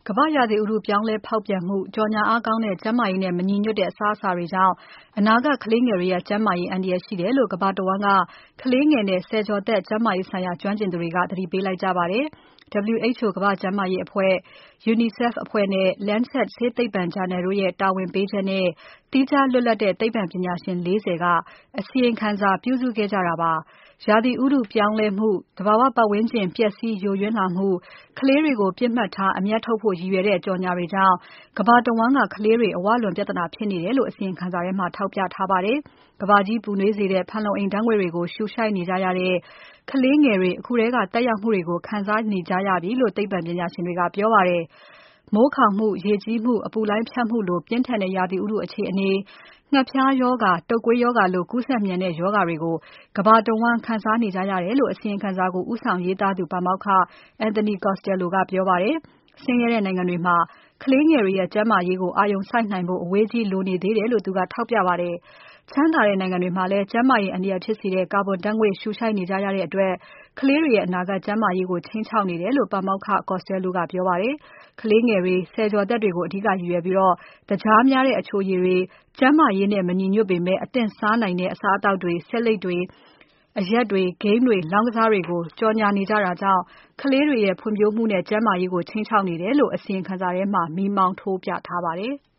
ကမ္ဘာ့ရာသီဥတုပြောင်းလဲဖောက်ပြန်မှု၊ ကြော်ငြာအားကောင်းတဲ့ ကျန်းမာရေးနဲ့ မညီညွတ်တဲ့အစားအစာတွေကြောင့် အနာဂတ်ကလေးငယ်တွေရဲ့ ကျန်းမာရေးအန္တရာယ်ရှိတယ်လို့ ကမ္ဘာတဝန်းက ကလေးငယ်နဲ့ ဆယ်ကျော်သက် ကျန်းမာရေးဆိုင်ရာ ကျွမ်းကျင်သူတွေက သတိပေးလိုက်ကြပါတယ်။ WHO ကမ္ဘာ့ကျန်းမာရေးအဖွဲ့၊ UNICEF အဖွဲ့နဲ့ Lancet ဆေးသိပ္ပံဂျာနယ်တို့ရဲ့ တာဝန်ပေးချက်နဲ့ သီးခြားလွတ်လပ်တဲ့ သိပ္ပံပညာရှင် ၄၀ က အစီရင်ခံစာပြုစုခဲ့ကြတာပါ။ ရာသီဥတုပြောင်းလဲမှု၊ သဘာဝပတ်ဝန်းကျင် ပျက်စီးယိုယွင်းလာမှု၊ ကလေးတွေကို ပစ်မှတ်ထား အမြတ်ထုတ်ဖို့ ရည်ရွယ်တဲ့ ကြော်ငြာတွေကြောင့် ကမ္ဘာတဝန်းက ကလေးတွေ အဝလွန်ပြဿနာဖြစ်နေတယ်လို့ အစီရင်ခံစာထဲမှာ ထောက်ပြထားပါတယ်။ ကမ္ဘာကြီးပူနွေးစေတဲ့ ဖန်လုံအိမ်ဓာတ်ငွေ့တွေကို ရှုရှိုက်နေကြရတဲ့ ကလေးငယ်တွေ အခုထဲက သက်ရောက်မှုတွေကို ခံစားနေကြရပြီလို့ သိပ္ပံပညာရှင်တွေက ပြောပါတယ်။ မိုးခေါင်မှု၊ ရေကြီးမှု၊ အပူလှိုင်းဖြတ်မှုလို ပြင်းထန်တဲ့ ရာသီဥတုအခြေအနေ၊ ငှက်ဖျားရောဂါ၊ တုပ်ကွေးရောဂါလို ကူးစက်မြန်တဲ့ ရောဂါတွေကို ကမ္ဘာတဝန်းခံစားနေကြရတယ်လို့ အစီရင်ခံစာကို ဦးဆောင်ရေးသားသူ ပါမောက္ခ Anthony Costello ကပြောပါတယ်။ ဆင်းရဲတဲ့နိုင်ငံတွေမှာ ကလေးငယ်တွေရဲ့ ကျန်းမာရေးကို အာရုံစိုက်နိုင်ဖို့ အဝေးကြီးလိုနေသေးတယ်လို့ သူကထောက်ပြပါတယ်။ ချမ်းသာတဲ့နိုင်ငံတွေမှာလည်း ကျန်းမာရေးအန္တရာယ်ဖြစ်စေတဲ့ ကာဗွန်ဓါတ်ငွေ့ ရှုရှိုက်နေကြရတဲ့အတွက် ကလေးတွေရဲ့ အနာဂတ်ကျန်းမာရေးကို ခြိမ်းခြောက်နေတယ်လို့ ပါမောက္ခ Costello ကပြောပါတယ်။ ကလေးငယ်တွေ၊ ဆယ်ကျော်သက်တွေကို အဓိကရည်ရွယ်ပြီး သကြားများတဲ့ အချိုရည်တွေ၊ ကျန်းမာရေးနဲ့ မညီညွတ်ပေမဲ့ အသင့်စားနိုင်တဲ့ အစားအသောက်တွေ၊ ဆေးလိပ်တွေ၊ အရက်တွေ၊ ဂိမ်းတွေ၊ လောင်းကစားတွေကို ကြော်ငြာနေကြတာကြောင့် ကလေးတွေရဲ့ ဖွံ့ဖြိုးမှုနဲ့ ကျန်းမာရေးကို ခြိမ်းခြောက်နေတယ်လို့ အစီရင်ခံစာထဲမှာ မီးမောင်းထိုးပြထားပါတယ်။